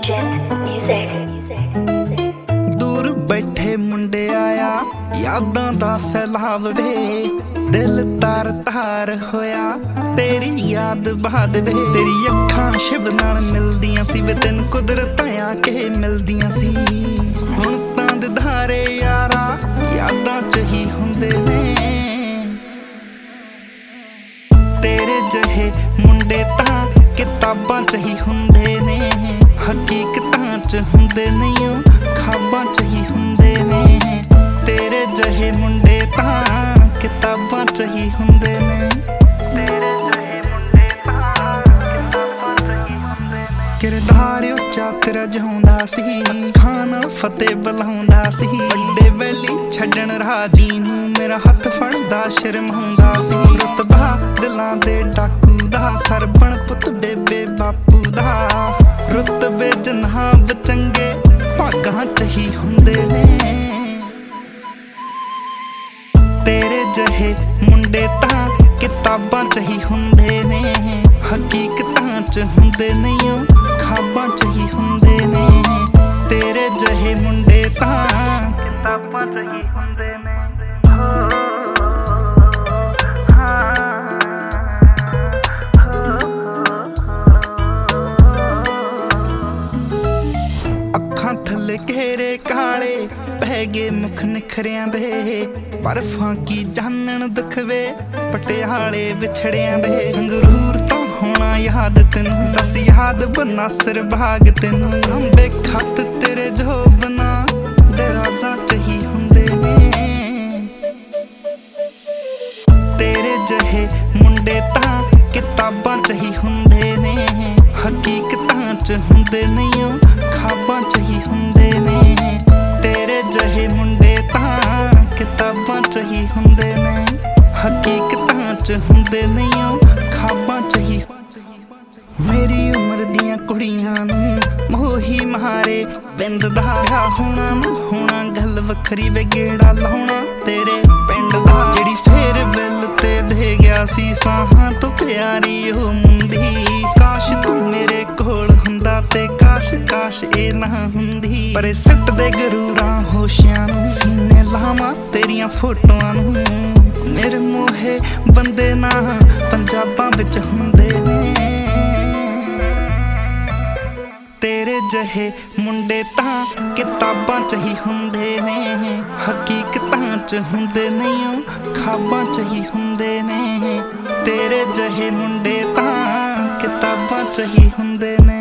Legend Music. दूर बैठे मुंडे आया यादां दा सैलाब वे दिल तार तार होया तेरी याद बाद वे तेरी अखां शिव नाल मिलदियां सी वे तेन कुदरत आके मिलदियां सी हुण तां दिधारे यारा यादां च ही हुंदे ने तेरे जहे मुंडे तां किताबां च ही हुंदे ने हकीकतां च हुंदे नहीं खाबां च ही हुंदे ने तेरे जहे मुंडे तां किताबां च ही हुंदे ने तेरे जहे मुंडे तां किताबां च ही हुंदे ने किरदार उच्चा तेरा जाउंदा सी खाना फतेह बुलाउंदा सी वड्डे वैली छड्डण राजी नूं मेरा हत्थ फड़दा शर्माउंदा सी रुतबा दिलां दे डाकू दा सरबण पुत बेबे बापू दा रुतबे जनाब चंगे भागां च ही हुंदे ने तेरे जहे मुंडे तां किताबां च ही हुंदे ने हकीकतां च हुंदे नहीं खाबां च ही हुंदे ने तेरे जहे मुंडे तां किताबां च ही हुंदे ने अखां थल्ले घेरे काले पै गए मुख निखरियां दे बर्फां की जानन दुखवे पटियाले विछड़ियां दे संगरूर तो होना याद तेनू दस याद बनासर भाग तेनू सांबे खत तेरे जो बना दराजा च ही हुंदे ने तेरे जहे मुंडे तां किताबां च ही हुंदे ने हकीकतां च हुंदे नहीं खाबां च ही हुंदे ने तेरे जहे मुंडे तां किताबां च ही हुंदे ने हकीकतां च हुंदे नहीं खाबां च ही मेरी उम्र दियां कुड़ियां नूं मोही मारे बिंद दा विआह होना ना होना गल वखरी वे गेड़ा लाउणा तेरे पिंड दा जेड़ी फेर बिल ते दे गया सी साहां तो प्यारी ओ मुंदी काश तू मेरे कोल हुंदा ते काश काश ए ना हुंदी पर सिट दे गरूरां होशियां नूं सीने लावां तेरियां फोटोआं नूं मेरे मोहे बंदे ना पंजाबां विच हुंदे ने तेरे जहे मुंडे तां किताबां च ही हुंदे ने हकीकतां च हुंदे नहीं खाबां च ही हुंदे ने तेरे जहे मुंडे तां किताबां च ही हुंदे ने।